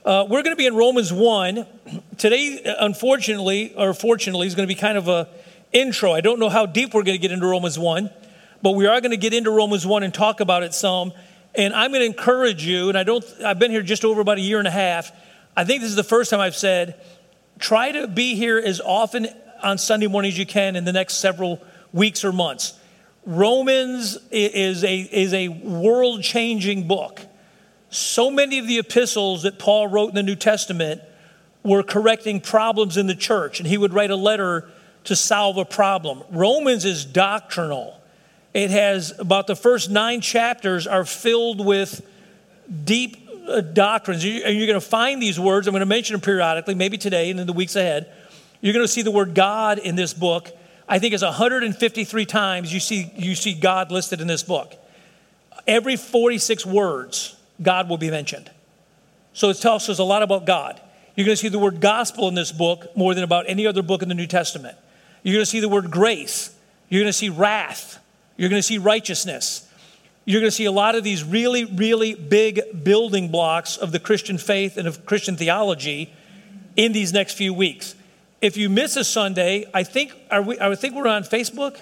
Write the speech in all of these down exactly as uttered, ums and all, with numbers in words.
Uh, we're going to be in Romans one. Today, unfortunately, or fortunately, is going to be kind of a intro. I don't know how deep we're going to get into Romans one, but we are going to get into Romans one and talk about it some. And I'm going to encourage you, and I don't, I've been here just over about a year and a half. I think this is the first time I've said, try to be here as often on Sunday morning as you can in the next several weeks or months. Romans is a, is a world-changing book. So many of the epistles that Paul wrote in the New Testament were correcting problems in the church, and he would write a letter to solve a problem. Romans is doctrinal. It has about the first nine chapters are filled with deep uh, doctrines. You, and you're going to find these words. I'm going to mention them periodically, maybe today and in the weeks ahead. You're going to see the word God in this book. I think it's one hundred fifty-three times you see, you see God listed in this book. Every forty-six words, God will be mentioned. So it tells us a lot about God. You're going to see the word gospel in this book more than about any other book in the New Testament. You're going to see the word grace. You're going to see wrath. You're going to see righteousness. You're going to see a lot of these really, really big building blocks of the Christian faith and of Christian theology in these next few weeks. If you miss a Sunday, I think, are we, I think we're on Facebook.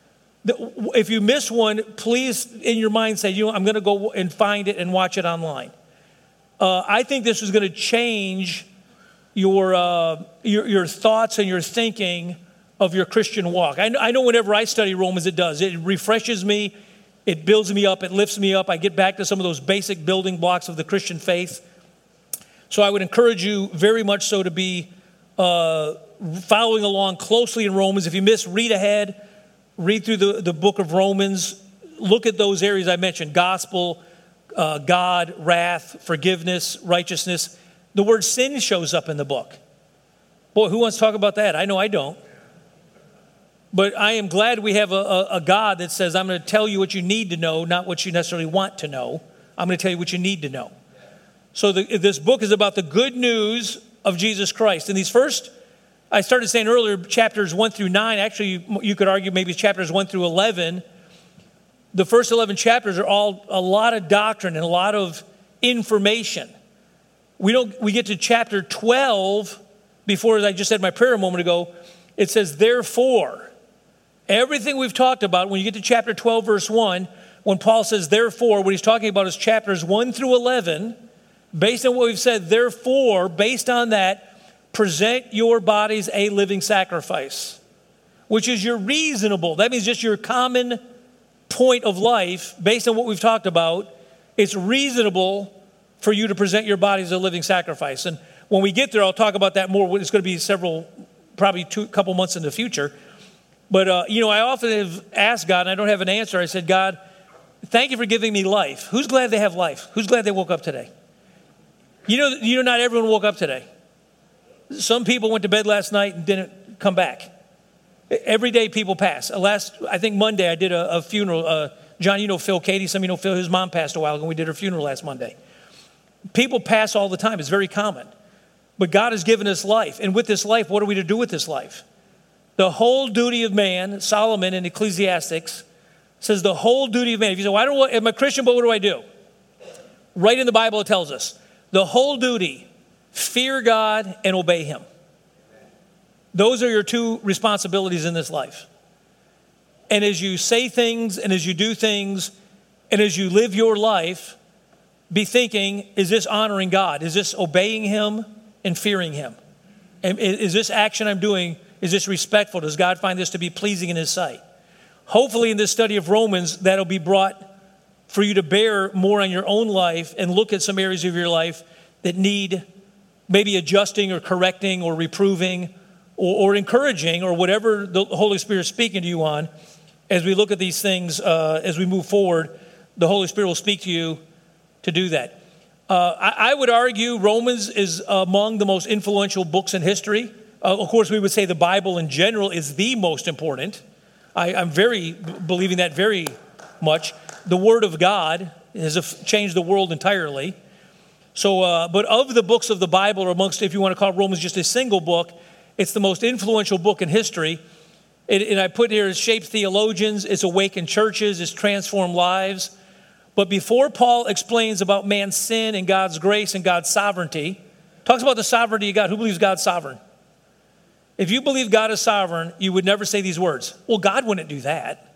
If you miss one, please in your mind say, you know, I'm going to go and find it and watch it online. Uh, I think this is going to change your, uh, your your thoughts and your thinking of your Christian walk. I know, I know whenever I study Romans, it does. It refreshes me. It builds me up. It lifts me up. I get back to some of those basic building blocks of the Christian faith. So I would encourage you very much so to be uh, following along closely in Romans. If you miss, read ahead. Read through the, the book of Romans. Look at those areas I mentioned. Gospel, uh, God, wrath, forgiveness, righteousness. The word sin shows up in the book. Boy, who wants to talk about that? I know I don't. But I am glad we have a, a, a God that says, I'm going to tell you what you need to know, not what you necessarily want to know. I'm going to tell you what you need to know. So the, this book is about the good news of Jesus Christ. And these first, I started saying earlier, chapters one through nine, actually you, you could argue maybe chapters one through eleven. The first eleven chapters are all a lot of doctrine and a lot of information. We don't. We get to chapter twelve before, as I just said in my prayer a moment ago, it says, therefore. Everything we've talked about, when you get to chapter twelve, verse one, when Paul says, therefore, what he's talking about is chapters one through eleven. Based on what we've said, therefore, based on that, present your bodies a living sacrifice, which is your reasonable. That means just your common point of life, based on what we've talked about. It's reasonable for you to present your bodies as a living sacrifice. And when we get there, I'll talk about that more. It's going to be several, probably two couple months in the future. But, uh, you know, I often have asked God, and I don't have an answer. I said, God, thank you for giving me life. Who's glad they have life? Who's glad they woke up today? You know, you know, not everyone woke up today. Some people went to bed last night and didn't come back. Every day people pass. Last, I think Monday, I did a, a funeral. Uh, John, you know Phil Katie. Some of you know Phil. His mom passed a while ago, and we did her funeral last Monday. People pass all the time. It's very common. But God has given us life. And with this life, what are we to do with this life? The whole duty of man, Solomon in Ecclesiastics, says the whole duty of man. If you say, well, I don't, I'm a Christian, but what do I do? Right in the Bible, it tells us the whole duty, fear God and obey him. Those are your two responsibilities in this life. And as you say things and as you do things and as you live your life, be thinking, is this honoring God? Is this obeying him and fearing him? And is this action I'm doing, is this respectful? Does God find this to be pleasing in his sight? Hopefully in this study of Romans, that'll be brought for you to bear more on your own life and look at some areas of your life that need maybe adjusting or correcting or reproving or, or encouraging or whatever the Holy Spirit is speaking to you on. As we look at these things, uh, as we move forward, the Holy Spirit will speak to you to do that. Uh, I, I would argue Romans is among the most influential books in history. Uh, of course, we would say the Bible in general is the most important. I, I'm very believing that very much. The Word of God has changed the world entirely. So, uh, but of the books of the Bible, or amongst, if you want to call Romans just a single book, it's the most influential book in history. It, and I put here, it's shaped theologians, it's awakened churches, it's transformed lives. But before Paul explains about man's sin and God's grace and God's sovereignty, Talks about the sovereignty of God. Who believes God's sovereign? If you believe God is sovereign, you would never say these words. Well, God wouldn't do that.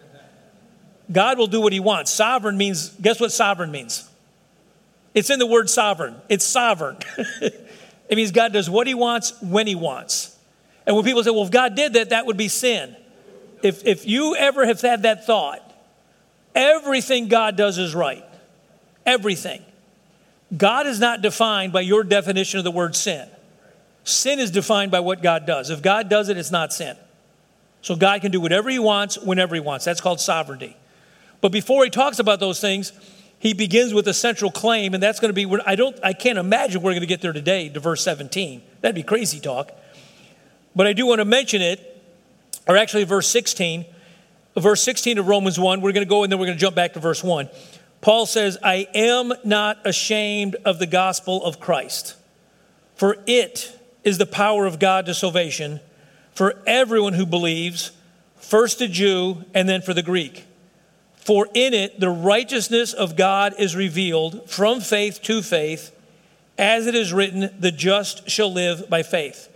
God will do what he wants. Sovereign means, guess what sovereign means? It's in the word sovereign. It's sovereign. It means God does what he wants when he wants. And when people say, well, if God did that, that would be sin. If, if you ever have had that thought, everything God does is right. Everything. God is not defined by your definition of the word sin. Sin is defined by what God does. If God does it, it's not sin. So God can do whatever he wants, whenever he wants. That's called sovereignty. But before he talks about those things, he begins with a central claim, and that's going to be, I don't, I can't imagine we're going to get there today to verse seventeen. That'd be crazy talk. But I do want to mention it, or actually verse sixteen. Verse sixteen of Romans one, we're going to go and then we're going to jump back to verse one. Paul says, I am not ashamed of the gospel of Christ, for it is the power of God to salvation for everyone who believes, first the Jew and then for the Greek. For in it the righteousness of God is revealed from faith to faith, as it is written, the just shall live by faith.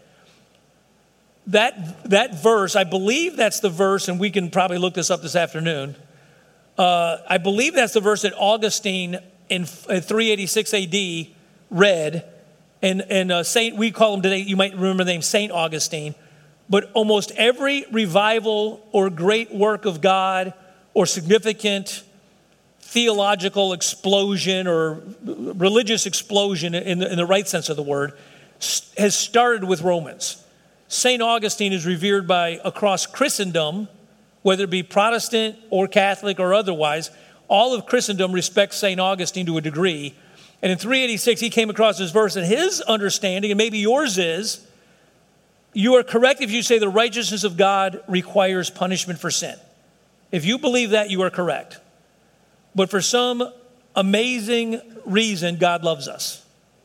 That, that verse, I believe that's the verse, and we can probably look this up this afternoon. Uh, I believe that's the verse that Augustine in three eighty-six A D read. And, and uh, Saint, we call him today, you might remember the name Saint Augustine. But almost every revival or great work of God or significant theological explosion or religious explosion in the, in the right sense of the word has started with Romans. Saint Augustine is revered by across Christendom, whether it be Protestant or Catholic or otherwise. All of Christendom respects Saint Augustine to a degree. And in three eighty-six, he came across this verse, and his understanding, and maybe yours is, you are correct if you say the righteousness of God requires punishment for sin. If you believe that, you are correct. But for some amazing reason, God loves us.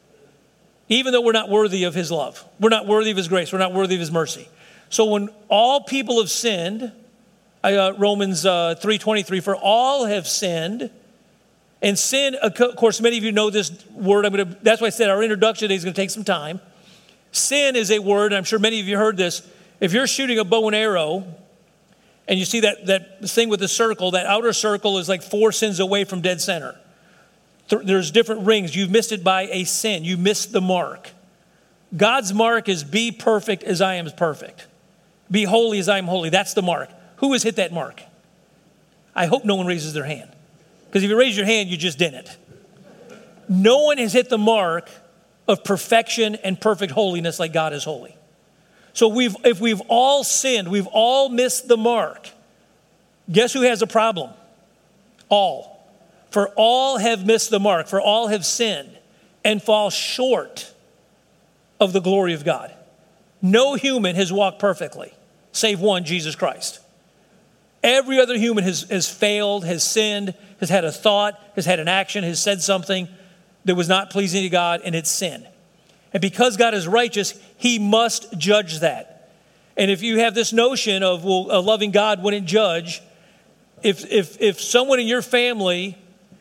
Even though we're not worthy of his love. We're not worthy of his grace. We're not worthy of his mercy. So when all people have sinned, uh, Romans uh, three twenty-three, for all have sinned. And sin, of course, many of you know this word. I'm gonna, that's why I said our introduction today is going to take some time. Sin is a word, and I'm sure many of you heard this. If you're shooting a bow and arrow, and you see that, that thing with the circle, that outer circle is like four sins away from dead center. There's different rings. You've missed it by a sin. You missed the mark. God's mark is be perfect as I am perfect. Be holy as I am holy. That's the mark. Who has hit that mark? I hope no one raises their hand. Because if you raise your hand, you just didn't. No one has hit the mark of perfection and perfect holiness like God is holy. So we've, if we've all sinned, we've all missed the mark. Guess who has a problem? All. For all have missed the mark. For all have sinned and fall short of the glory of God. No human has walked perfectly, save one, Jesus Christ. Every other human has, has failed, has sinned, has had a thought, has had an action, has said something that was not pleasing to God, and it's sin. And because God is righteous, he must judge that. And if you have this notion of, well, a loving God wouldn't judge, if if if someone in your family,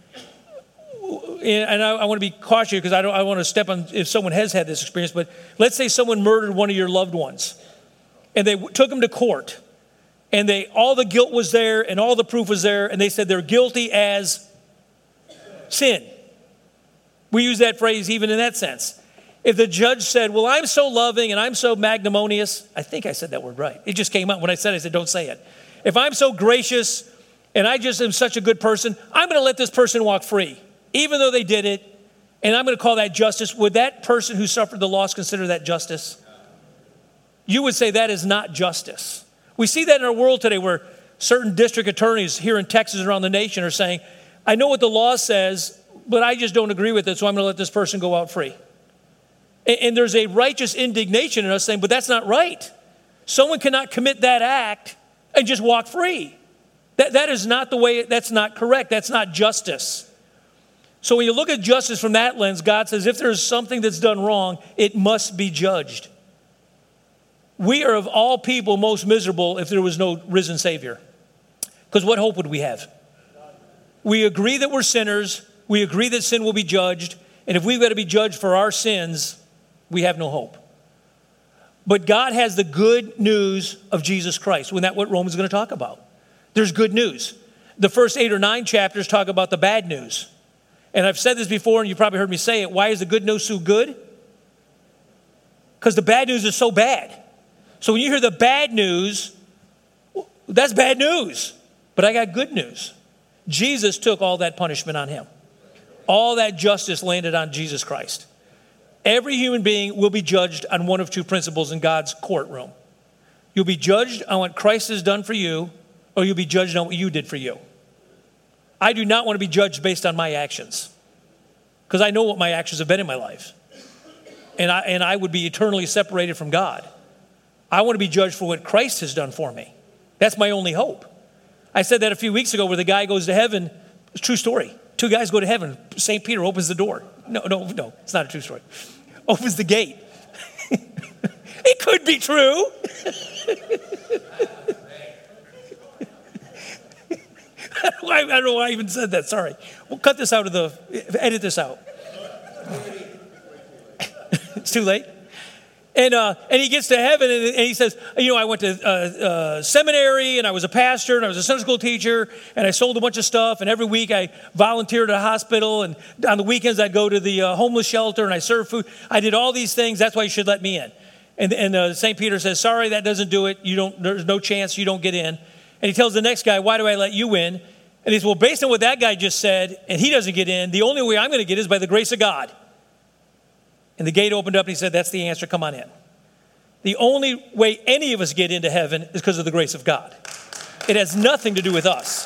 and I, I want to be cautious because I don't I want to step on if someone has had this experience, but let's say someone murdered one of your loved ones, and they took them to court, and they all the guilt was there and all the proof was there, and they said they're guilty as sin. We use that phrase even in that sense. If the judge said, well, I'm so loving and I'm so magnanimous, I think I said that word right. It just came out when I said it, I said, don't say it. If I'm so gracious and I just am such a good person, I'm going to let this person walk free, even though they did it, and I'm going to call that justice. Would that person who suffered the loss consider that justice? You would say that is not justice. We see that in our world today where certain district attorneys here in Texas and around the nation are saying, I know what the law says, but I just don't agree with it, so I'm going to let this person go out free. And there's a righteous indignation in us saying, but that's not right. Someone cannot commit that act and just walk free. That, that is not the way, that's not correct. That's not justice. So when you look at justice from that lens, God says if there's something that's done wrong, it must be judged. We are of all people most miserable if there was no risen Savior. Because what hope would we have? We agree that we're sinners. We agree that sin will be judged. And if we've got to be judged for our sins, we have no hope. But God has the good news of Jesus Christ. Isn't that what Romans is going to talk about? There's good news. The first eight or nine chapters talk about the bad news. And I've said this before, and you probably heard me say it. Why is the good news so good? Because the bad news is so bad. So when you hear the bad news, that's bad news. But I got good news. Jesus took all that punishment on him. All that justice landed on Jesus Christ. Every human being will be judged on one of two principles in God's courtroom. You'll be judged on what Christ has done for you, or you'll be judged on what you did for you. I do not want to be judged based on my actions, because I know what my actions have been in my life. And I, and I would be eternally separated from God. I want to be judged for what Christ has done for me. That's my only hope. I said that a few weeks ago where the guy goes to heaven. It's a true story. Two guys go to heaven. Saint Peter opens the door. No, no, no, it's not a true story. Opens the gate. It could be true. I don't know why I even said that. Sorry. We'll cut this out of the, edit this out. It's too late. And uh, and he gets to heaven and, and he says, you know, I went to uh, uh, seminary and I was a pastor and I was a Sunday school teacher and I sold a bunch of stuff, and every week I volunteered at a hospital, and on the weekends I'd go to the uh, homeless shelter and I served food. I did all these things. That's why you should let me in. And, and uh, Saint Peter says, sorry, that doesn't do it. You don't. There's no chance you don't get in. And he tells the next guy, why do I let you in? And he says, well, based on what that guy just said, and he doesn't get in, the only way I'm going to get is by the grace of God. And the gate opened up and he said, that's the answer, come on in. The only way any of us get into heaven is because of the grace of God. It has nothing to do with us.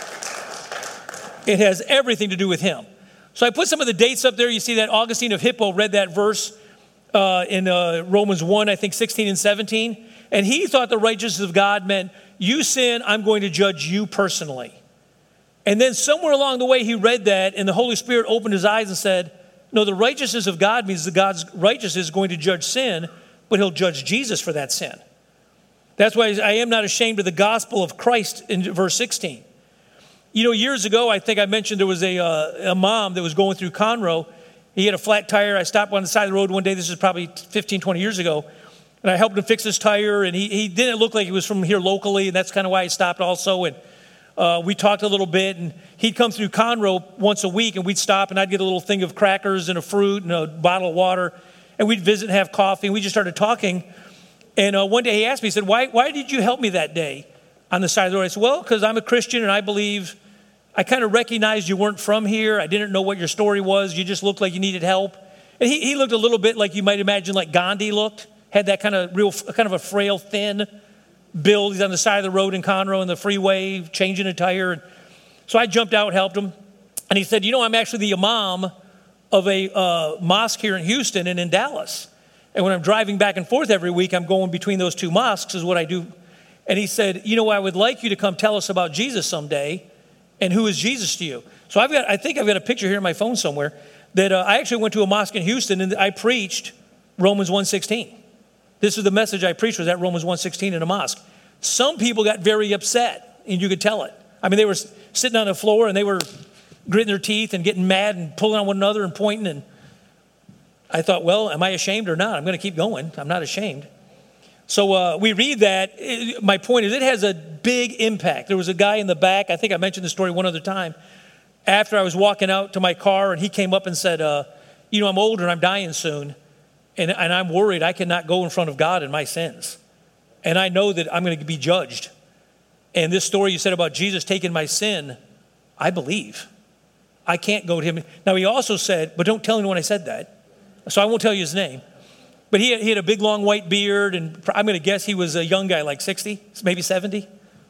It has everything to do with him. So I put some of the dates up there. You see that Augustine of Hippo read that verse uh, in uh, Romans one, I think sixteen and seventeen. And he thought the righteousness of God meant, you sin, I'm going to judge you personally. And then somewhere along the way he read that, and the Holy Spirit opened his eyes and said, no, the righteousness of God means that God's righteousness is going to judge sin, but he'll judge Jesus for that sin. That's why I am not ashamed of the gospel of Christ in verse sixteen. You know, years ago, I think I mentioned there was a, uh, a mom that was going through Conroe. He had a flat tire. I stopped on the side of the road one day. This is probably fifteen, twenty years ago. And I helped him fix his tire. And he, he didn't look like he was from here locally. And that's kind of why I stopped also. And uh, we talked a little bit. And he'd come through Conroe once a week. And we'd stop. And I'd get a little thing of crackers and a fruit and a bottle of water. And we'd visit and have coffee. And we just started talking. And uh, one day he asked me, he said, why, why did you help me that day on the side of the road? I said, well, because I'm a Christian and I believe, I kind of recognized you weren't from here. I didn't know what your story was. You just looked like you needed help. And he, he looked a little bit like you might imagine like Gandhi looked. Had that kind of real, kind of a frail, thin build. He's on the side of the road in Conroe in the freeway, changing a tire. And so I jumped out, helped him. And he said, you know, I'm actually the imam of a uh, mosque here in Houston and in Dallas. And when I'm driving back and forth every week, I'm going between those two mosques is what I do. And he said, you know, I would like you to come tell us about Jesus someday. And who is Jesus to you? So I've got, I think I've got a picture here on my phone somewhere that uh, I actually went to a mosque in Houston and I preached Romans one sixteen. This is the message I preached, was at Romans one sixteen in a mosque. Some people got very upset, and you could tell it. I mean, they were sitting on the floor and they were gritting their teeth and getting mad and pulling on one another and pointing. And I thought, well, am I ashamed or not? I'm going to keep going. I'm not ashamed. So uh, we read that. It, my point is, it has a big impact. There was a guy in the back. I think I mentioned the story one other time. After I was walking out to my car, and he came up and said, uh, you know, I'm older and I'm dying soon. And, and I'm worried I cannot go in front of God in my sins. And I know that I'm going to be judged. And this story you said about Jesus taking my sin, I believe. I can't go to him. Now, he also said, but don't tell anyone I said that. So I won't tell you his name. But he had, he had a big, long white beard, and I'm going to guess he was a young guy, like sixty, maybe seventy.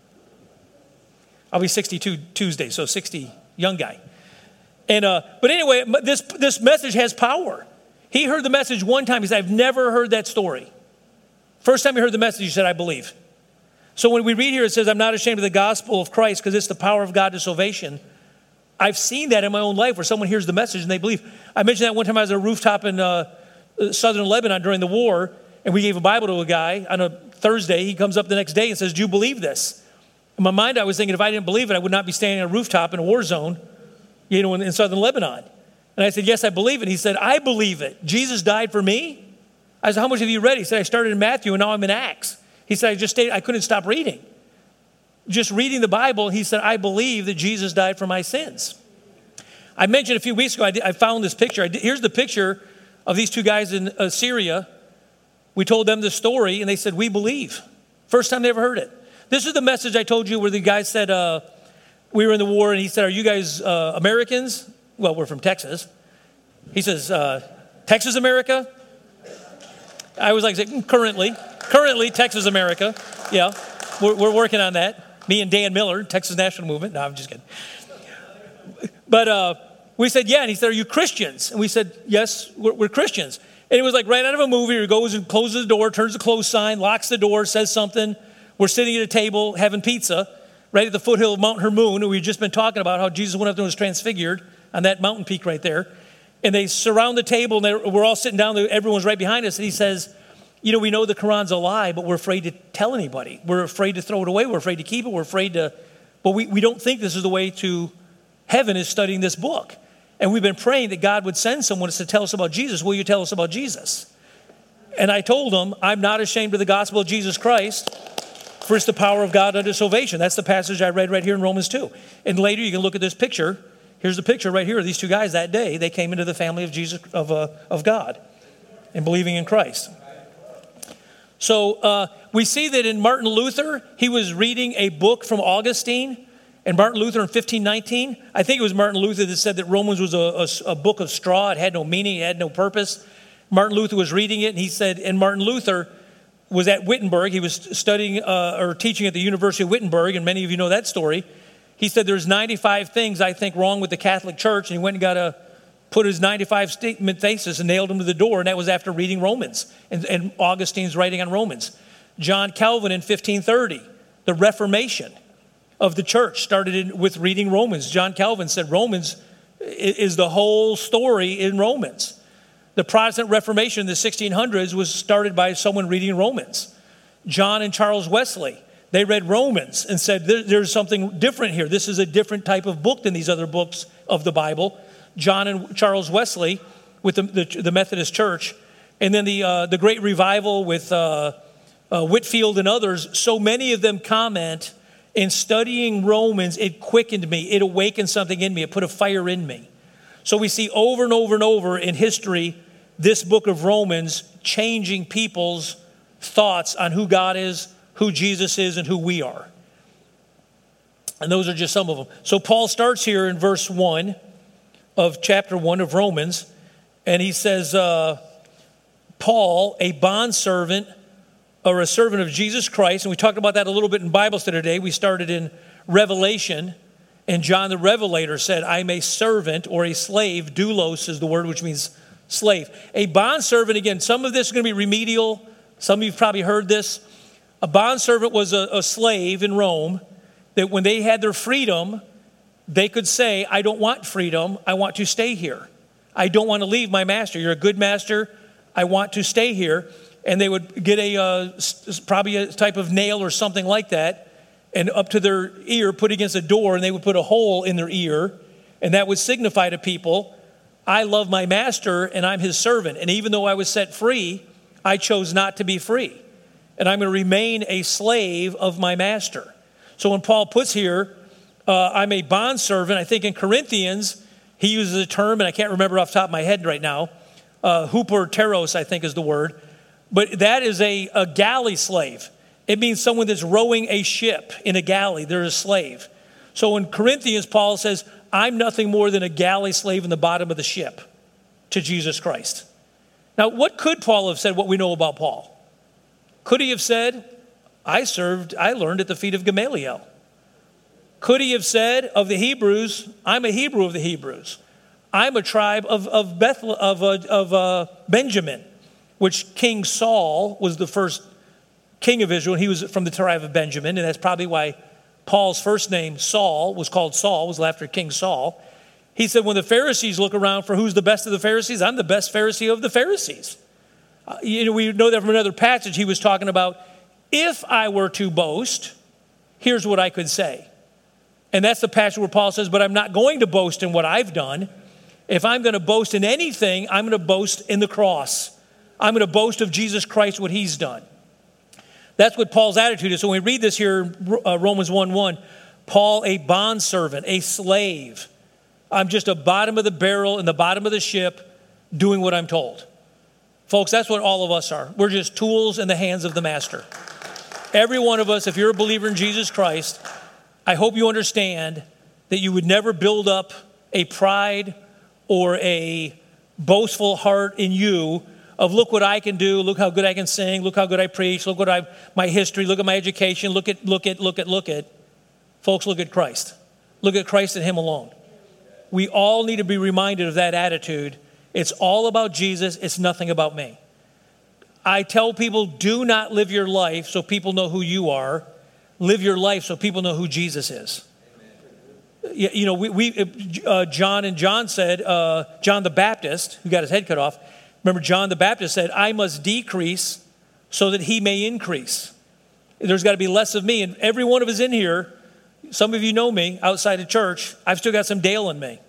I'll be sixty-two Tuesday, so sixty, young guy. And uh, but anyway, this this message has power. He heard the message one time. He said, I've never heard that story. First time he heard the message, he said, I believe. So when we read here, it says, I'm not ashamed of the gospel of Christ because it's the power of God to salvation. I've seen that in my own life where someone hears the message and they believe. I mentioned that one time I was at a rooftop in uh, southern Lebanon during the war, and we gave a Bible to a guy on a Thursday. He comes up the next day and says, do you believe this? In my mind, I was thinking if I didn't believe it, I would not be standing on a rooftop in a war zone, you know, in, in southern Lebanon. And I said, yes, I believe it. He said, I believe it. Jesus died for me. I said, how much have you read? He said, I started in Matthew and now I'm in Acts. He said, I just stayed, I couldn't stop reading. Just reading the Bible, he said, I believe that Jesus died for my sins. I mentioned a few weeks ago, I, did, I found this picture. I did, here's the picture of these two guys in uh, Syria. We told them the story, and they said, we believe. First time they ever heard it. This is the message I told you where the guy said, uh, we were in the war, and he said, are you guys uh, Americans? Well, we're from Texas. He says, uh, Texas America? I was like, currently, currently Texas America. Yeah, we're, we're working on that. Me and Dan Miller, Texas National Movement. No, I'm just kidding. But uh, we said, yeah. And he said, are you Christians? And we said, yes, we're, we're Christians. And it was like right out of a movie. He goes and closes the door, turns the close sign, locks the door, says something. We're sitting at a table having pizza right at the foothill of Mount Hermon. And we've just been talking about how Jesus went up there and was transfigured on that mountain peak right there. And they surround the table, and we're all sitting down there. Everyone's right behind us. And he says, you know, we know the Quran's a lie, but we're afraid to tell anybody. We're afraid to throw it away. We're afraid to keep it. We're afraid to, but we, we don't think this is the way to heaven, is studying this book. And we've been praying that God would send someone to tell us about Jesus. Will you tell us about Jesus? And I told them, I'm not ashamed of the gospel of Jesus Christ, for it's the power of God unto salvation. That's the passage I read right here in Romans two. And later you can look at this picture. Here's the picture right here of these two guys that day. They came into the family of Jesus, of, uh, of God, and believing in Christ. So uh, we see that in Martin Luther, he was reading a book from Augustine. And Martin Luther in fifteen nineteen, I think it was Martin Luther that said that Romans was a, a, a book of straw. It had no meaning. It had no purpose. Martin Luther was reading it, and he said, and Martin Luther was at Wittenberg. He was studying uh, or teaching at the University of Wittenberg, and many of you know that story. He said, there's ninety-five things I think wrong with the Catholic Church, and he went and got a, put his ninety-five statement thesis and nailed him to the door, and that was after reading Romans and, and Augustine's writing on Romans. John Calvin in fifteen thirty, the Reformation of the church started in, with reading Romans. John Calvin said Romans is the whole story in Romans. The Protestant Reformation in the sixteen hundreds was started by someone reading Romans. John and Charles Wesley, they read Romans and said there, there's something different here. This is a different type of book than these other books of the Bible. John and Charles Wesley with the, the, the Methodist Church. And then the, uh, the Great Revival with uh, uh, Whitefield and others. So many of them comment, in studying Romans, it quickened me. It awakened something in me. It put a fire in me. So we see over and over and over in history, this book of Romans changing people's thoughts on who God is, who Jesus is, and who we are. And those are just some of them. So Paul starts here in verse one of chapter one of Romans, and he says, uh, Paul, a bondservant or a servant of Jesus Christ, and we talked about that a little bit in Bible study today. We started in Revelation, and John the Revelator said, I'm a servant or a slave. Doulos is the word, which means slave. A bondservant, again, some of this is going to be remedial. Some of you have probably heard this. A bondservant was a, a slave in Rome that when they had their freedom, they could say, I don't want freedom. I want to stay here. I don't want to leave my master. You're a good master. I want to stay here. And they would get a uh, probably a type of nail or something like that, and up to their ear, put against a door, and they would put a hole in their ear, and that would signify to people, I love my master, and I'm his servant. And even though I was set free, I chose not to be free. And I'm going to remain a slave of my master. So when Paul puts here, uh, I'm a bondservant, I think in Corinthians, he uses a term, and I can't remember off the top of my head right now, uh, huperteros, I think is the word. But that is a, a galley slave. It means someone that's rowing a ship in a galley. They're a slave. So in Corinthians, Paul says, I'm nothing more than a galley slave in the bottom of the ship to Jesus Christ. Now, what could Paul have said, what we know about Paul? Could he have said, I served, I learned at the feet of Gamaliel? Could he have said of the Hebrews, I'm a Hebrew of the Hebrews. I'm a tribe of, of, Beth, of, uh, of uh, Benjamin, which King Saul was the first king of Israel. He was from the tribe of Benjamin, and that's probably why Paul's first name, Saul, was called Saul, was after King Saul. He said, when the Pharisees look around for who's the best of the Pharisees, I'm the best Pharisee of the Pharisees. Uh, you know, we know that from another passage. He was talking about, if I were to boast, here's what I could say. And that's the passage where Paul says, but I'm not going to boast in what I've done. If I'm going to boast in anything, I'm going to boast in the cross. I'm going to boast of Jesus Christ, what he's done. That's what Paul's attitude is. So when we read this here, uh, Romans one one, Paul, a bondservant, a slave. I'm just a bottom of the barrel in the bottom of the ship doing what I'm told. Folks, that's what all of us are. We're just tools in the hands of the master. Every one of us, if you're a believer in Jesus Christ, I hope you understand that you would never build up a pride or a boastful heart in you of look what I can do, look how good I can sing, look how good I preach, look what I my history, look at my education, look at, look at, look at, look at. Folks, look at Christ. Look at Christ and him alone. We all need to be reminded of that attitude. It's all about Jesus. It's nothing about me. I tell people, do not live your life so people know who you are. Live your life so people know who Jesus is. You, you know, we, we uh, John and John said, uh, John the Baptist, who got his head cut off, remember John the Baptist said, I must decrease so that he may increase. There's got to be less of me. And every one of us in here, some of you know me outside of church, I've still got some Dale in me.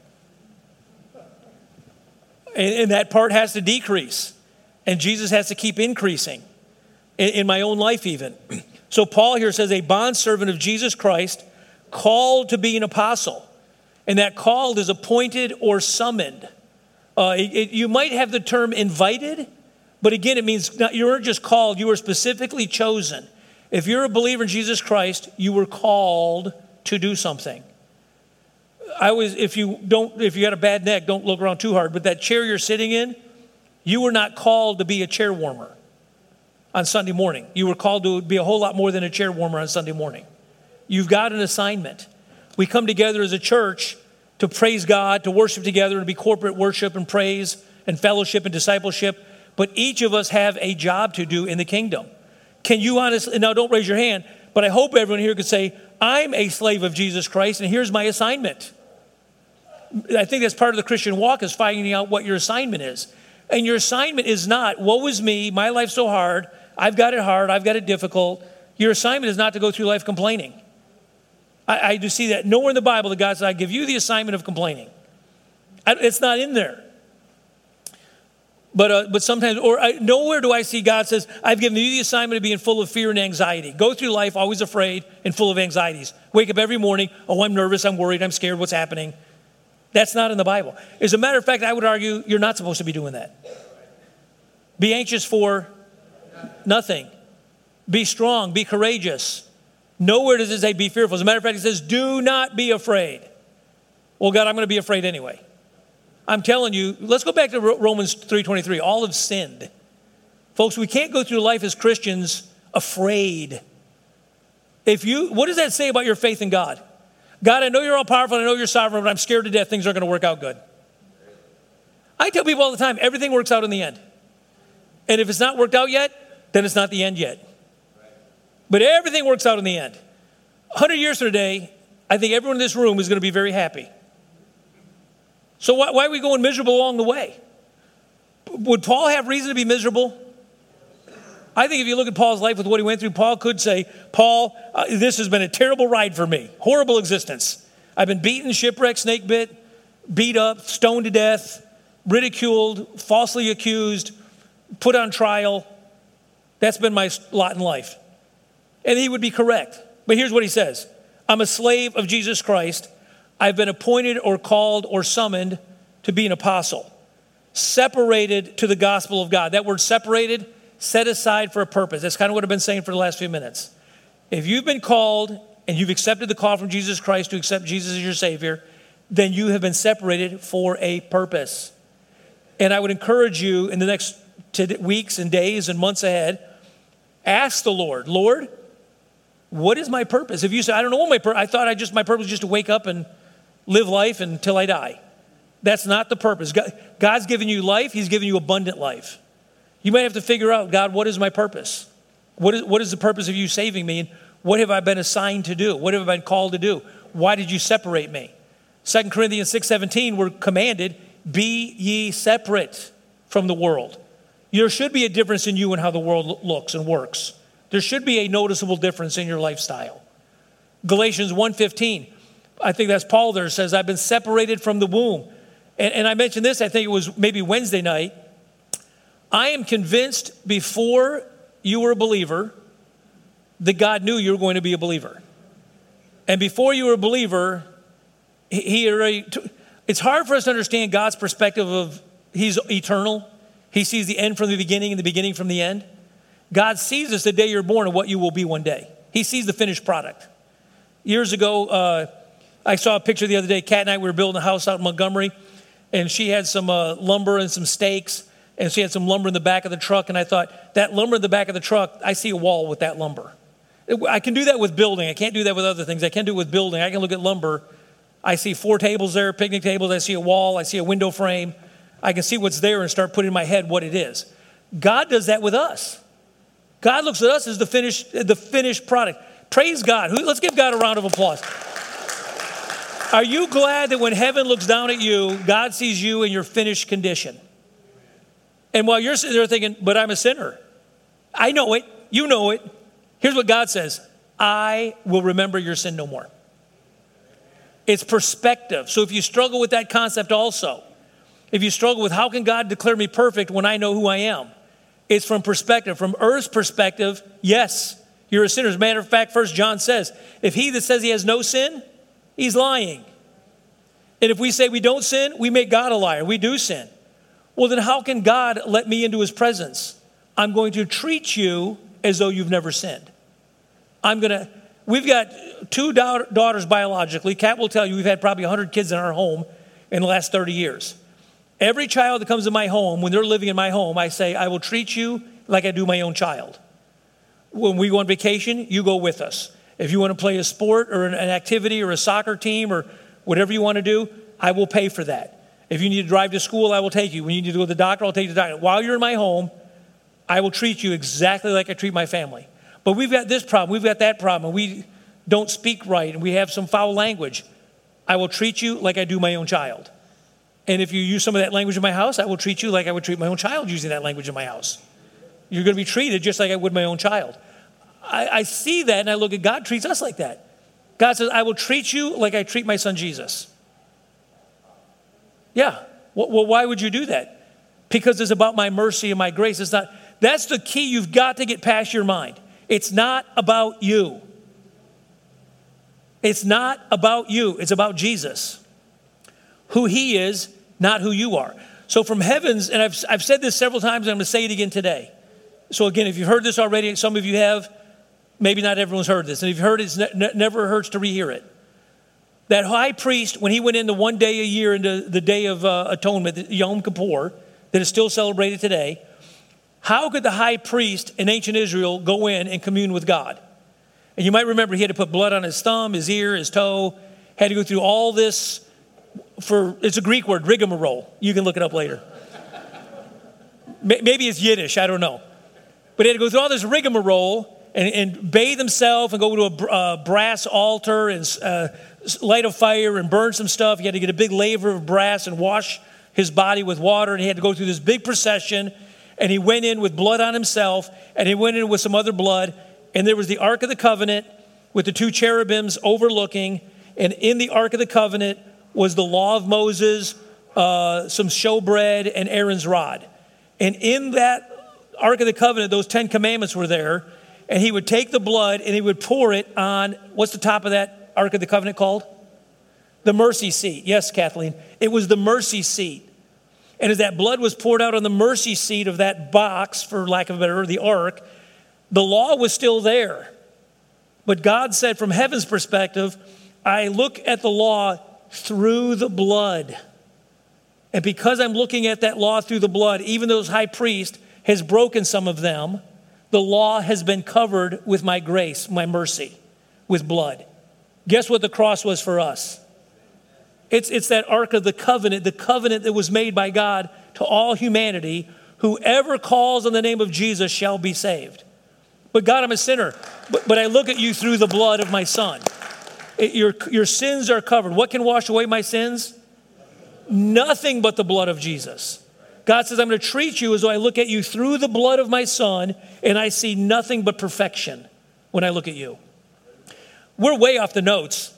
And, and that part has to decrease. And Jesus has to keep increasing in, in my own life even. So Paul here says, a bondservant of Jesus Christ, called to be an apostle. And that called is appointed or summoned. Uh, it, it, you might have the term invited, but again, it means not, you weren't just called, you were specifically chosen. If you're a believer in Jesus Christ, you were called to do something. I was, if you don't, if you got a bad neck, don't look around too hard, but that chair you're sitting in, you were not called to be a chair warmer on Sunday morning. You were called to be a whole lot more than a chair warmer on Sunday morning. You've got an assignment. We come together as a church to praise God, to worship together, to be corporate worship and praise and fellowship and discipleship. But each of us have a job to do in the kingdom. Can you honestly, now don't raise your hand, but I hope everyone here could say, I'm a slave of Jesus Christ and here's my assignment. I think that's part of the Christian walk is finding out what your assignment is. And your assignment is not, woe is me, my life's so hard, I've got it hard, I've got it difficult. Your assignment is not to go through life complaining. I, I do see that nowhere in the Bible that God says, I give you the assignment of complaining. I, it's not in there. But uh, but sometimes, or I, nowhere do I see God says, I've given you the assignment of being full of fear and anxiety. Go through life always afraid and full of anxieties. Wake up every morning, oh, I'm nervous, I'm worried, I'm scared, what's happening? That's not in the Bible. As a matter of fact, I would argue you're not supposed to be doing that. Be anxious for nothing. Be strong, be courageous. Nowhere does it say be fearful. As a matter of fact, it says do not be afraid. Well, God, I'm going to be afraid anyway. I'm telling you, let's go back to Romans three twenty-three. All have sinned. Folks, we can't go through life as Christians afraid. If you, what does that say about your faith in God? God, I know you're all powerful, I know you're sovereign, but I'm scared to death things aren't going to work out good. I tell people all the time, everything works out in the end. And if it's not worked out yet, then it's not the end yet. But everything works out in the end. one hundred years from today, I think everyone in this room is going to be very happy. So why, why are we going miserable along the way? Would Paul have reason to be miserable? I think if you look at Paul's life with what he went through, Paul could say, Paul, uh, this has been a terrible ride for me. Horrible existence. I've been beaten, shipwrecked, snake bit, beat up, stoned to death, ridiculed, falsely accused, put on trial. That's been my lot in life. And he would be correct. But here's what he says. I'm a slave of Jesus Christ. I've been appointed or called or summoned to be an apostle. Separated to the gospel of God. That word separated, set aside for a purpose. That's kind of what I've been saying for the last few minutes. If you've been called and you've accepted the call from Jesus Christ to accept Jesus as your Savior, then you have been separated for a purpose. And I would encourage you in the next weeks and days and months ahead, ask the Lord, Lord, what is my purpose? If you say, I don't know what my purpose, I thought I just my purpose was just to wake up and live life until I die. That's not the purpose. God, God's given you life. He's given you abundant life. You might have to figure out, God, what is my purpose? What is, what is the purpose of you saving me? And what have I been assigned to do? What have I been called to do? Why did you separate me? Second Corinthians six seventeen, we're commanded, be ye separate from the world. There should be a difference in you and how the world looks and works. There should be a noticeable difference in your lifestyle. Galatians one fifteen, I think that's Paul there, says, I've been separated from the womb. And, and I mentioned this, I think it was maybe Wednesday night. I am convinced before you were a believer that God knew you were going to be a believer. And before you were a believer, he, he already, t- it's hard for us to understand God's perspective of he's eternal. He sees the end from the beginning and the beginning from the end. God sees us the day you're born and what you will be one day. He sees the finished product. Years ago, uh, I saw a picture the other day. Kat and I, we were building a house out in Montgomery, and she had some uh, lumber and some stakes, and she had some lumber in the back of the truck, and I thought, that lumber in the back of the truck, I see a wall with that lumber. I can do that with building. I can't do that with other things. I can do it with building. I can look at lumber. I see four tables there, picnic tables. I see a wall. I see a window frame. I can see what's there and start putting in my head what it is. God does that with us. God looks at us as the finished, the finished product. Praise God. Let's give God a round of applause. Are you glad that when heaven looks down at you, God sees you in your finished condition? And while you're sitting there thinking, but I'm a sinner. I know it. You know it. Here's what God says. I will remember your sin no more. It's perspective. So if you struggle with that concept also, if you struggle with how can God declare me perfect when I know who I am? It's from perspective. From earth's perspective, yes, you're a sinner. As a matter of fact, First John says, if he that says he has no sin, he's lying. And if we say we don't sin, we make God a liar. We do sin. Well, then how can God let me into his presence? I'm going to treat you as though you've never sinned. I'm going to, we've got two da- daughters biologically. Kat will tell you we've had probably one hundred kids in our home in the last thirty years. Every child that comes to my home, when they're living in my home, I say, I will treat you like I do my own child. When we go on vacation, you go with us. If you want to play a sport or an, an activity or a soccer team or whatever you want to do, I will pay for that. If you need to drive to school, I will take you. When you need to go to the doctor, I'll take you to the doctor. While you're in my home, I will treat you exactly like I treat my family. But we've got this problem, we've got that problem, and we don't speak right, and we have some foul language. I will treat you like I do my own child. And if you use some of that language in my house, I will treat you like I would treat my own child using that language in my house. You're going to be treated just like I would my own child. I, I see that, and I look at God treats us like that. God says, I will treat you like I treat my son Jesus. Yeah. Well, why would you do that? Because it's about my mercy and my grace. It's not. That's the key. You've got to get past your mind. It's not about you. It's not about you. It's about Jesus. Who he is, not who you are. So from heavens, and I've, I've said this several times, and I'm going to say it again today. So again, if you've heard this already, some of you have, maybe not everyone's heard this. And if you've heard it, it ne- never hurts to rehear it. That high priest, when he went into one day a year into the Day of uh, Atonement, Yom Kippur, that is still celebrated today, how could the high priest in ancient Israel go in and commune with God? And you might remember he had to put blood on his thumb, his ear, his toe, had to go through all this for, it's a Greek word, rigmarole. You can look it up later. Maybe it's Yiddish, I don't know. But he had to go through all this rigmarole and, and bathe himself and go to a uh, brass altar and uh, light a fire and burn some stuff. He had to get a big laver of brass and wash his body with water. And he had to go through this big procession. And he went in with blood on himself. And he went in with some other blood. And there was the Ark of the Covenant with the two cherubims overlooking. And in the Ark of the Covenant was the law of Moses, uh, some showbread, and Aaron's rod. And in that Ark of the Covenant, those Ten Commandments were there. And he would take the blood and he would pour it on, what's the top of that Ark of the Covenant called? The mercy seat. Yes, Kathleen. It was the mercy seat. And as that blood was poured out on the mercy seat of that box, for lack of a better word, the ark, the law was still there. But God said, from heaven's perspective, I look at the law through the blood. And because I'm looking at that law through the blood, even though the high priest has broken some of them, the law has been covered with my grace, my mercy, with blood. Guess what the cross was for us? It's, it's that Ark of the Covenant, the covenant that was made by God to all humanity. Whoever calls on the name of Jesus shall be saved. But God, I'm a sinner. But, but I look at you through the blood of my son. It, your, your sins are covered. What can wash away my sins? Nothing but the blood of Jesus. God says, I'm going to treat you as though I look at you through the blood of my son, and I see nothing but perfection when I look at you. We're way off the notes.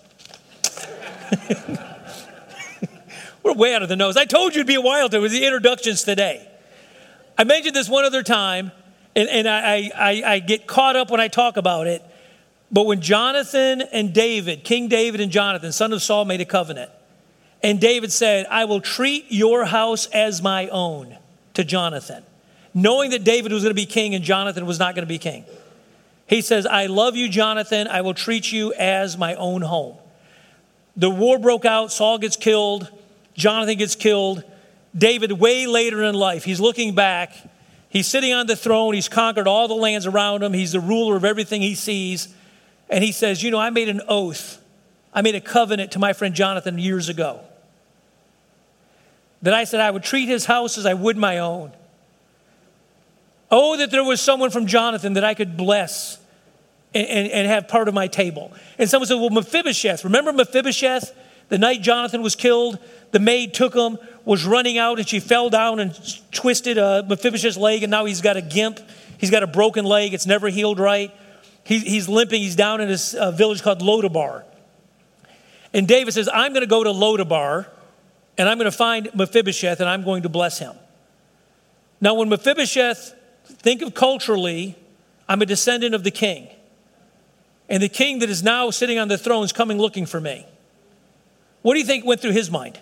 We're way out of the nose. I told you it'd be a while. There was the introductions today. I mentioned this one other time, and, and I, I, I get caught up when I talk about it. But when Jonathan and David, King David and Jonathan, son of Saul, made a covenant, and David said, I will treat your house as my own to Jonathan, knowing that David was going to be king and Jonathan was not going to be king. He says, I love you, Jonathan. I will treat you as my own home. The war broke out. Saul gets killed. Jonathan gets killed. David, way later in life, he's looking back. He's sitting on the throne. He's conquered all the lands around him. He's the ruler of everything he sees. And he says, you know, I made an oath. I made a covenant to my friend Jonathan years ago. That I said I would treat his house as I would my own. Oh, that there was someone from Jonathan that I could bless and, and, and have part of my table. And someone said, well, Mephibosheth. Remember Mephibosheth? The night Jonathan was killed, the maid took him, was running out, and she fell down and twisted uh, Mephibosheth's leg, and now he's got a gimp. He's got a broken leg. It's never healed right. He, he's limping. He's down in this uh, village called Lodabar. And David says, I'm going to go to Lodabar, and I'm going to find Mephibosheth, and I'm going to bless him. Now, when Mephibosheth, think of culturally, I'm a descendant of the king. And the king that is now sitting on the throne is coming looking for me. What do you think went through his mind?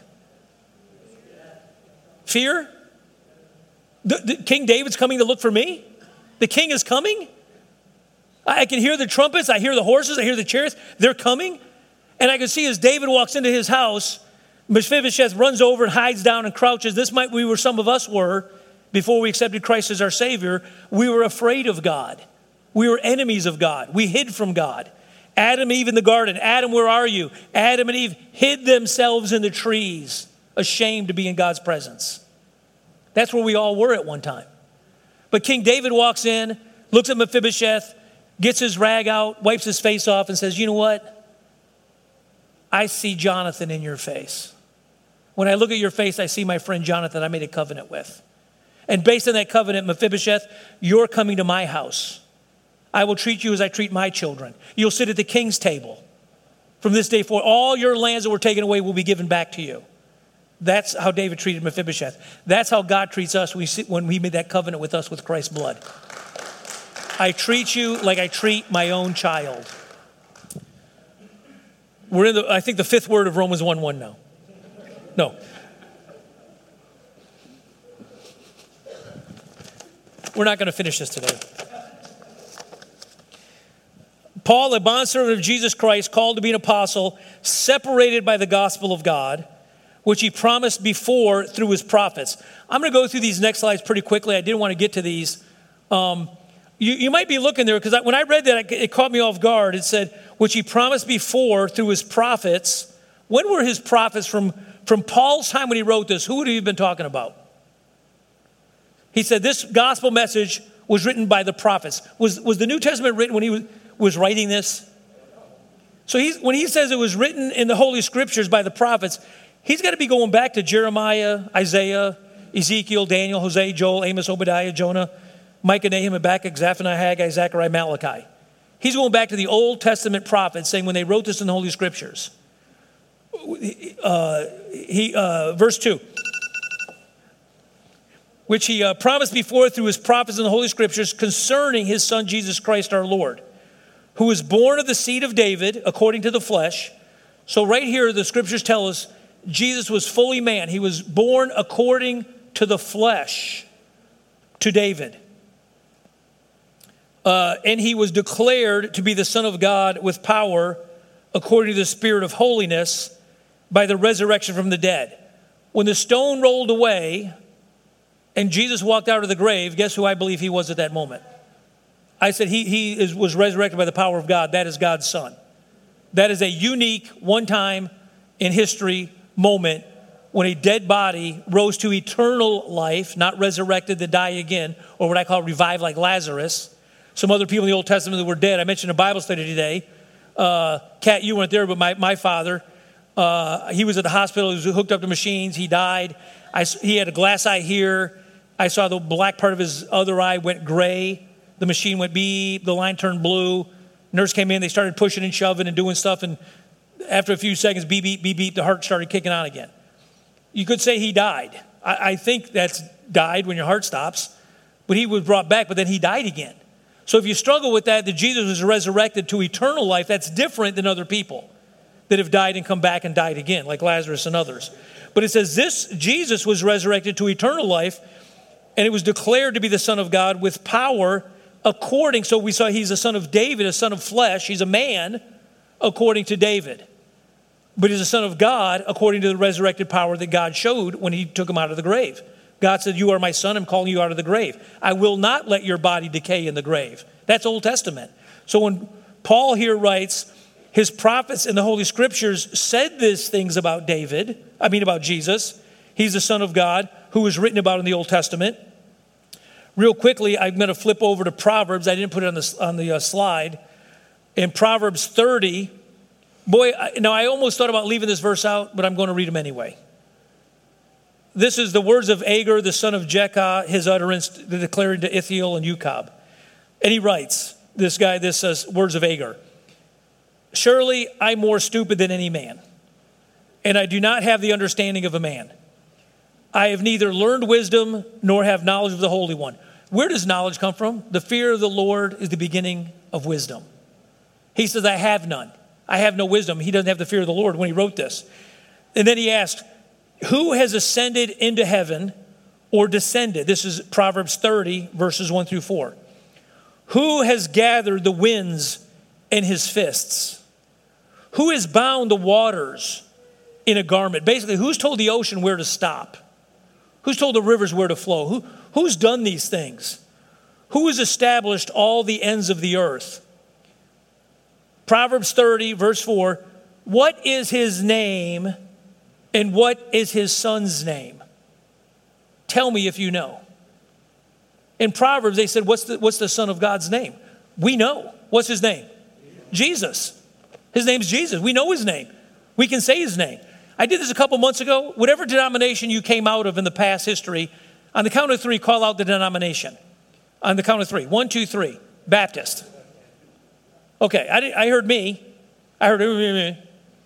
Fear? The, the, King David's coming to look for me? The king is coming? I, I can hear the trumpets. I hear the horses. I hear the chariots. They're coming. And I can see as David walks into his house, Mephibosheth runs over and hides down and crouches. This might be where some of us were before we accepted Christ as our Savior. We were afraid of God. We were enemies of God. We hid from God. Adam and Eve in the garden. Adam, where are you? Adam and Eve hid themselves in the trees, ashamed to be in God's presence. That's where we all were at one time. But King David walks in, looks at Mephibosheth, gets his rag out, wipes his face off, and says, you know what? I see Jonathan in your face. When I look at your face, I see my friend Jonathan I made a covenant with. And based on that covenant, Mephibosheth, you're coming to my house. I will treat you as I treat my children. You'll sit at the king's table. From this day forward, all your lands that were taken away will be given back to you. That's how David treated Mephibosheth. That's how God treats us when we made that covenant with us with Christ's blood. I treat you like I treat my own child. We're in the, I think, the fifth word of Romans one one now. No. We're not going to finish this today. Paul, a bondservant of Jesus Christ, called to be an apostle, separated by the gospel of God, which he promised before through his prophets. I'm going to go through these next slides pretty quickly. I didn't want to get to these. Um, you, you might be looking there, because when I read that, it caught me off guard. It said, which he promised before through his prophets. When were his prophets from, from Paul's time when he wrote this? Who would he have been talking about? He said this gospel message was written by the prophets. Was, was the New Testament written when he was, was writing this? So he's, when he says it was written in the Holy Scriptures by the prophets, he's got to be going back to Jeremiah, Isaiah, Ezekiel, Daniel, Hosea, Joel, Amos, Obadiah, Jonah, Micah, Nahum, Habakkuk, Zephaniah, Haggai, Zechariah, Malachi. He's going back to the Old Testament prophets, saying when they wrote this in the Holy Scriptures. Uh, he, uh, verse two. Which he uh, promised before through his prophets in the Holy Scriptures concerning his son Jesus Christ our Lord, who was born of the seed of David according to the flesh. So right here the Scriptures tell us Jesus was fully man. He was born according to the flesh to David. Uh, and he was declared to be the Son of God with power according to the Spirit of holiness by the resurrection from the dead. When the stone rolled away and Jesus walked out of the grave, guess who I believe he was at that moment? I said he, he is, was resurrected by the power of God. That is God's Son. That is a unique, one-time in history moment when a dead body rose to eternal life, not resurrected to die again, or what I call revived like Lazarus. Some other people in the Old Testament that were dead. I mentioned a Bible study today. Uh, Kat, you weren't there, but my, my father, uh, he was at the hospital. He was hooked up to machines. He died. I, he had a glass eye here. I saw the black part of his other eye went gray. The machine went beep. The line turned blue. Nurse came in. They started pushing and shoving and doing stuff. And after a few seconds, beep, beep, beep, beep, the heart started kicking on again. You could say he died. I, I think that's died when your heart stops. but he was brought back, but then he died again. So if you struggle with that, that Jesus was resurrected to eternal life, that's different than other people that have died and come back and died again, like Lazarus and others. But it says this, Jesus was resurrected to eternal life, and it was declared to be the Son of God with power according, so we saw he's a son of David, a son of flesh. He's a man according to David. But he's a son of God according to the resurrected power that God showed when he took him out of the grave. God said, you are my son, I'm calling you out of the grave. I will not let your body decay in the grave. That's Old Testament. So when Paul here writes, his prophets in the Holy Scriptures said these things about David, I mean about Jesus. He's the Son of God who was written about in the Old Testament. Real quickly, I'm going to flip over to Proverbs. I didn't put it on the, on the uh, slide. In Proverbs thirty, boy, I, now I almost thought about leaving this verse out, but I'm going to read them anyway. This is the words of Agur, the son of Jekah, his utterance declaring to Ithiel and Uchab. And he writes, this guy, this says, words of Agur. Surely I'm more stupid than any man, and I do not have the understanding of a man. I have neither learned wisdom nor have knowledge of the Holy One. Where does knowledge come from? The fear of the Lord is the beginning of wisdom. He says, I have none. I have no wisdom. He doesn't have the fear of the Lord when he wrote this. And then he asked, who has ascended into heaven or descended? This is Proverbs thirty, verses one through four. Who has gathered the winds in his fists? Who has bound the waters in a garment? Basically, who's told the ocean where to stop? Who's told the rivers where to flow? Who, who's done these things? Who has established all the ends of the earth? Proverbs thirty, verse four. What is his name and what is his son's name? Tell me if you know. In Proverbs, they said, what's the, what's the Son of God's name? We know. What's his name? Jesus. His name's Jesus. We know his name. We can say his name. I did this a couple months ago. Whatever denomination you came out of in the past history, on the count of three, call out the denomination. On the count of three. One, two, three. Baptist. Okay, I, did, I heard me. I heard me.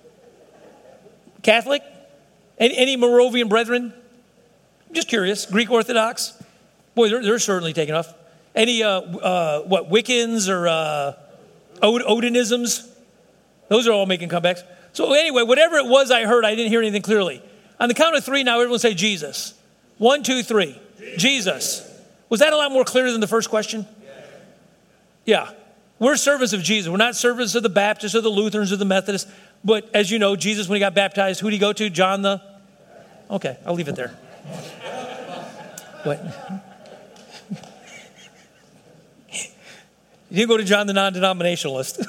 Catholic? Any, any Moravian brethren? I'm just curious. Greek Orthodox? Boy, they're, they're certainly taking off. Any, uh, uh, what, Wiccans or uh, Od- Odinisms? Those are all making comebacks. So anyway, whatever it was I heard, I didn't hear anything clearly. On the count of three now, everyone say Jesus. One, two, three. Jesus. Was that a lot more clear than the first question? Yeah. We're servants of Jesus. We're not servants of the Baptists or the Lutherans or the Methodists. But as you know, Jesus, when he got baptized, who did he go to? John the... Okay, I'll leave it there. What? You didn't go to John the non-denominationalist.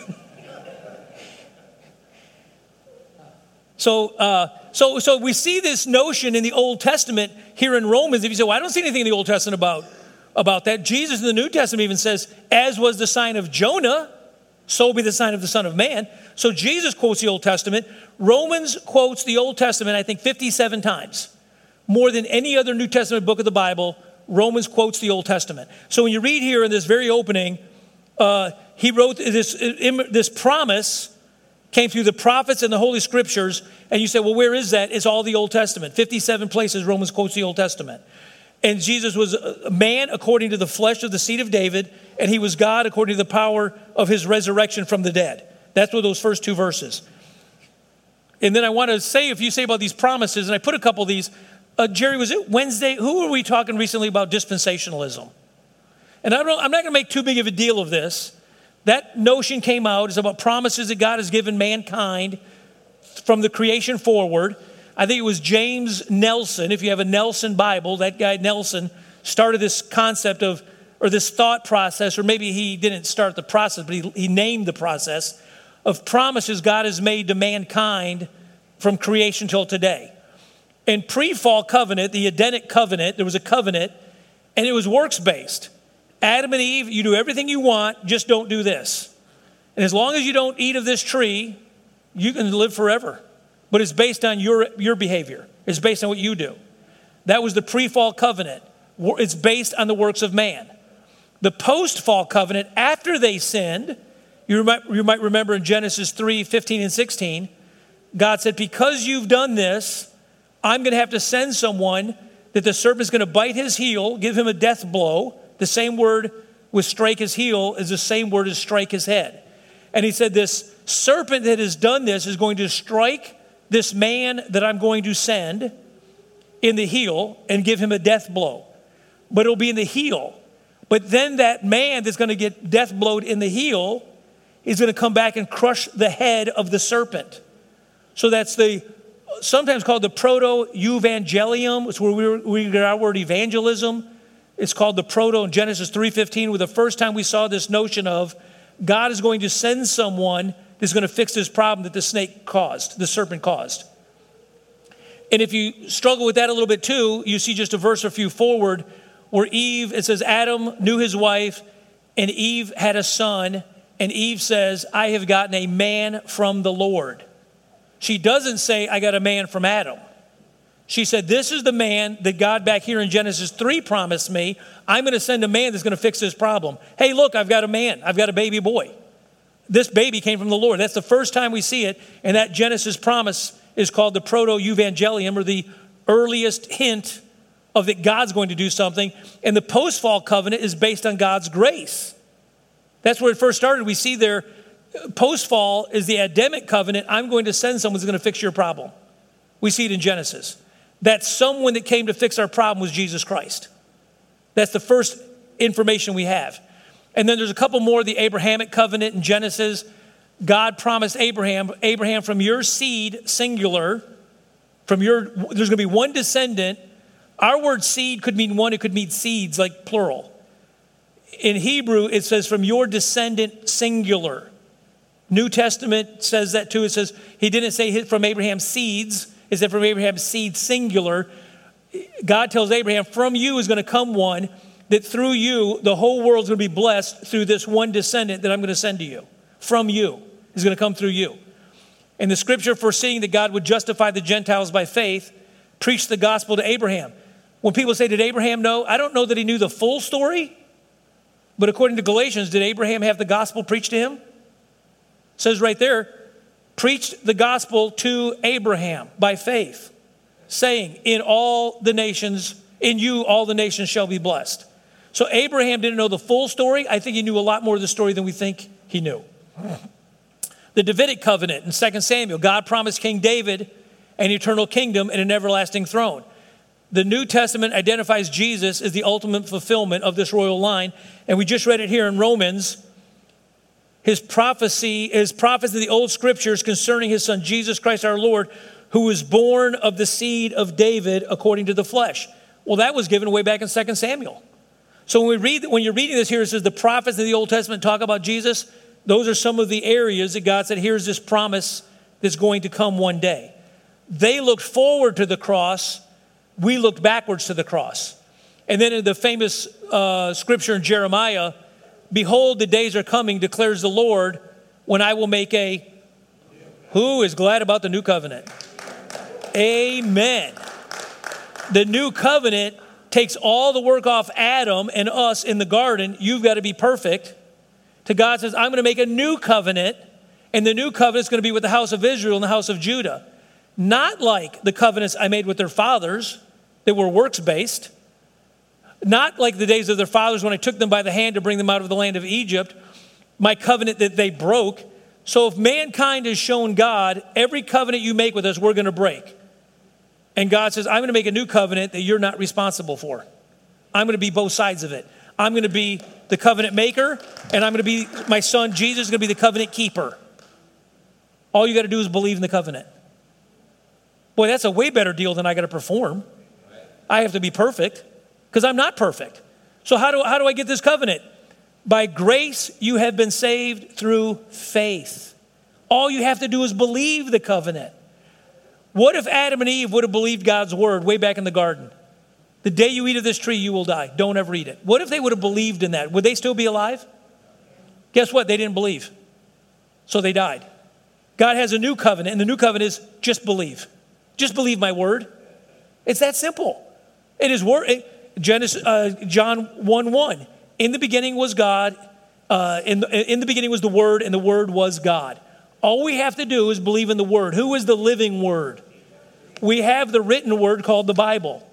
So, uh, so, so we see this notion in the Old Testament here in Romans. If you say, well, I don't see anything in the Old Testament about, about that. Jesus in the New Testament even says, as was the sign of Jonah, so be the sign of the Son of Man. So Jesus quotes the Old Testament. Romans quotes the Old Testament, I think, fifty-seven times. More than any other New Testament book of the Bible, Romans quotes the Old Testament. So when you read here in this very opening, uh, he wrote this, this promise came through the prophets and the Holy Scriptures, and you say, well, where is that? It's all the Old Testament. fifty-seven places Romans quotes the Old Testament. And Jesus was a man according to the flesh of the seed of David, and he was God according to the power of his resurrection from the dead. That's what those first two verses. And then I want to say, if you say about these promises, and I put a couple of these, uh, Jerry, was it Wednesday? Who were we talking recently about dispensationalism? And I don't, I'm not going to make too big of a deal of this. That notion came out. It's about promises that God has given mankind from the creation forward. I think it was James Nelson. If you have a Nelson Bible, that guy Nelson started this concept of, or this thought process, or maybe he didn't start the process, but he, he named the process of promises God has made to mankind from creation till today. In pre-fall covenant, the Edenic covenant, there was a covenant, and it was works-based. Adam and Eve, you do everything you want, just don't do this. And as long as you don't eat of this tree, you can live forever. But it's based on your, your behavior. It's based on what you do. That was the pre-fall covenant. It's based on the works of man. The post-fall covenant, after they sinned, you might, you might remember in Genesis three, fifteen and sixteen, God said, because you've done this, I'm going to have to send someone that the serpent's going to bite his heel, give him a death blow. The same word with strike his heel is the same word as strike his head. And he said, this serpent that has done this is going to strike this man that I'm going to send in the heel and give him a death blow. But it'll be in the heel. But then that man that's going to get death blowed in the heel is going to come back and crush the head of the serpent. So that's the sometimes called the proto-evangelium. It's where we, we get our word evangelism. It's called the proto in Genesis three fifteen, where the first time we saw this notion of God is going to send someone that's going to fix this problem that the snake caused, the serpent caused. And if you struggle with that a little bit too, you see just a verse or a few forward where Eve, it says Adam knew his wife and Eve had a son, and Eve says, I have gotten a man from the Lord. She doesn't say, I got a man from Adam. She said, this is the man that God back here in Genesis three promised me. I'm going to send a man that's going to fix this problem. Hey, look, I've got a man. I've got a baby boy. This baby came from the Lord. That's the first time we see it. And that Genesis promise is called the proto-evangelium, or the earliest hint of that God's going to do something. And the post-fall covenant is based on God's grace. That's where it first started. We see there, post-fall is the Adamic covenant. I'm going to send someone who's going to fix your problem. We see it in Genesis. That someone that came to fix our problem was Jesus Christ. That's the first information we have. And then there's a couple more, the Abrahamic covenant in Genesis. God promised Abraham, Abraham, from your seed, singular, from your, there's going to be one descendant. Our word seed could mean one, it could mean seeds, like plural. In Hebrew, it says from your descendant, singular. New Testament says that too. It says, he didn't say from Abraham's seeds, it said from Abraham's seed, singular. God tells Abraham, from you is going to come one, that through you, the whole world's going to be blessed through this one descendant that I'm going to send to you. From you is going to come through you. And the scripture foreseeing that God would justify the Gentiles by faith, preached the gospel to Abraham. When people say, did Abraham know? I don't know that he knew the full story, but according to Galatians, did Abraham have the gospel preached to him? It says right there, preached the gospel to Abraham by faith, saying, in all the nations, in you all the nations shall be blessed. So Abraham didn't know the full story. I think he knew a lot more of the story than we think he knew. The Davidic covenant in Second Samuel, God promised King David an eternal kingdom and an everlasting throne. The New Testament identifies Jesus as the ultimate fulfillment of this royal line. And we just read it here in Romans. His prophecy, his prophecy of the old scriptures concerning his son, Jesus Christ our Lord, who was born of the seed of David according to the flesh. Well, that was given way back in Second Samuel. So when we read, when you're reading this here, it says the prophets of the Old Testament talk about Jesus. Those are some of the areas that God said, here's this promise that's going to come one day. They looked forward to the cross. We looked backwards to the cross. And then in the famous uh, scripture in Jeremiah, behold, the days are coming, declares the Lord, when I will make a, who is glad about the new covenant? Amen. The new covenant takes all the work off Adam and us in the garden. You've got to be perfect. To God says, I'm going to make a new covenant, and the new covenant is going to be with the house of Israel and the house of Judah. Not like the covenants I made with their fathers that were works-based. Not like the days of their fathers when I took them by the hand to bring them out of the land of Egypt. My covenant that they broke. So if mankind has shown God, every covenant you make with us, we're going to break. And God says, I'm going to make a new covenant that you're not responsible for. I'm going to be both sides of it. I'm going to be the covenant maker, and I'm going to be, my son Jesus is going to be the covenant keeper. All you got to do is believe in the covenant. Boy, that's a way better deal than I got to perform. I have to be perfect because I'm not perfect. So how do, how do I get this covenant? By grace, you have been saved through faith. All you have to do is believe the covenant. What if Adam and Eve would have believed God's word way back in the garden? The day you eat of this tree, you will die. Don't ever eat it. What if they would have believed in that? Would they still be alive? Guess what? They didn't believe. So they died. God has a new covenant, and the new covenant is just believe. Just believe my word. It's that simple. It is word. Genesis, uh, John one one. In the beginning was God. Uh, in, the, in the beginning was the word, and the word was God. All we have to do is believe in the word. Who is the living word? We have the written word called the Bible.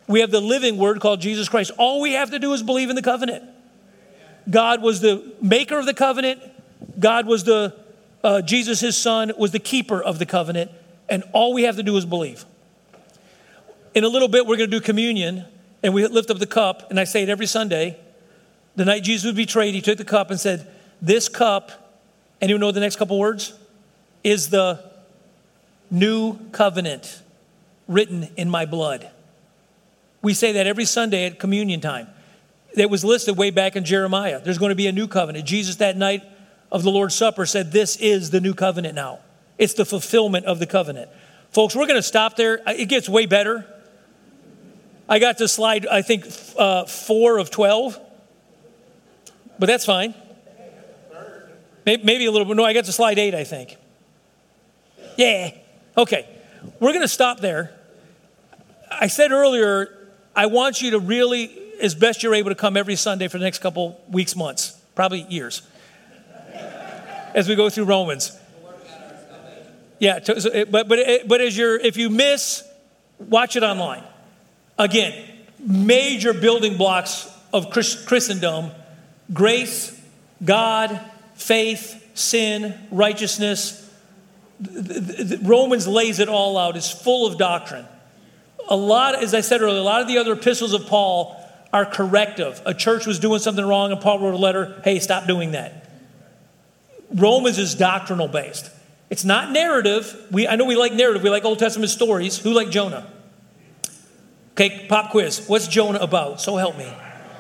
We have the living word called Jesus Christ. All we have to do is believe in the covenant. God was the maker of the covenant. God was the, uh, Jesus, his son, was the keeper of the covenant. And all we have to do is believe. In a little bit, we're going to do communion. And we lift up the cup. And I say it every Sunday. The night Jesus was betrayed, he took the cup and said, this cup, anyone know the next couple words? Is the new covenant written in my blood. We say that every Sunday at communion time. That was listed way back in Jeremiah. There's going to be a new covenant. Jesus that night of the Lord's Supper said, this is the new covenant now. It's the fulfillment of the covenant. Folks, we're going to stop there. It gets way better. I got to slide, I think, uh, four of twelve. But that's fine. Maybe, maybe a little bit. No, I got to slide eight, I think. Yeah. Okay. We're going to stop there. I said earlier, I want you to really, as best you're able to come every Sunday for the next couple weeks, months, probably years, as we go through Romans. Yeah, but but but as you're, if you miss, watch it online. Again, major building blocks of Christendom: grace, God, faith, sin, righteousness. Romans lays it all out. It's full of doctrine. A lot, as I said earlier, a lot of the other epistles of Paul are corrective. A church was doing something wrong and Paul wrote a letter, hey, stop doing that. Romans is doctrinal based. It's not narrative. We, I know we like narrative. We like Old Testament stories. Who liked Jonah? Okay, pop quiz. What's Jonah about? So help me.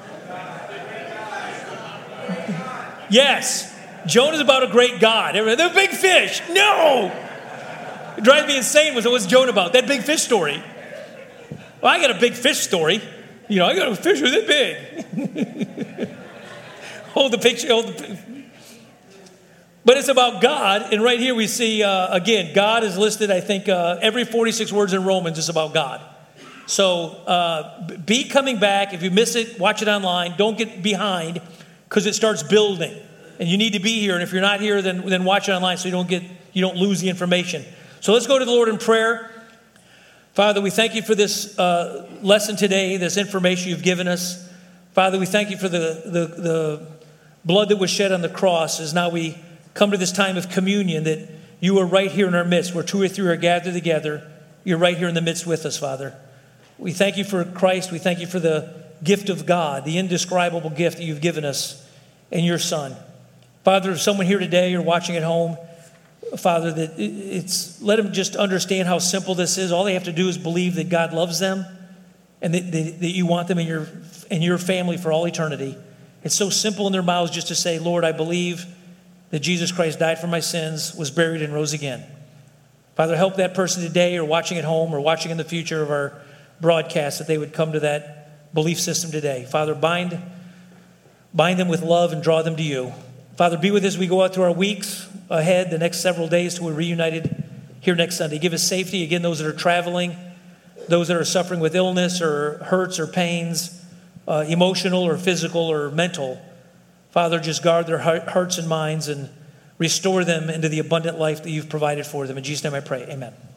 Yes. Jonah's about a great God. The big fish. No. It drives me insane. What's Jonah about? That big fish story. Well, I got a big fish story. You know, I got a fish with it big. Hold the picture. Hold the. But it's about God. And right here we see, uh, again, God is listed, I think, uh, every forty-six words in Romans is about God. So uh, be coming back. If you miss it, watch it online. Don't get behind because it starts building. And you need to be here. And if you're not here, then, then watch it online so you don't get you don't lose the information. So let's go to the Lord in prayer. Father, we thank you for this uh, lesson today, this information you've given us. Father, we thank you for the, the, the blood that was shed on the cross as now we come to this time of communion, that you are right here in our midst. Where two or three are gathered together, you're right here in the midst with us, Father. We thank you for Christ. We thank you for the gift of God, the indescribable gift that you've given us in your Son. Father, if someone here today or watching at home, Father, that it's let them just understand how simple this is. All they have to do is believe that God loves them and that, that, that you want them in your in your family for all eternity. It's so simple in their mouths just to say, Lord, I believe that Jesus Christ died for my sins, was buried, and rose again. Father, help that person today or watching at home or watching in the future of our broadcast that they would come to that belief system today. Father, bind, bind them with love and draw them to you. Father, be with us as we go out through our weeks ahead, the next several days till we're reunited here next Sunday. Give us safety. Again, those that are traveling, those that are suffering with illness or hurts or pains, uh, emotional or physical or mental. Father, just guard their hearts and minds and restore them into the abundant life that you've provided for them. In Jesus' name I pray, amen.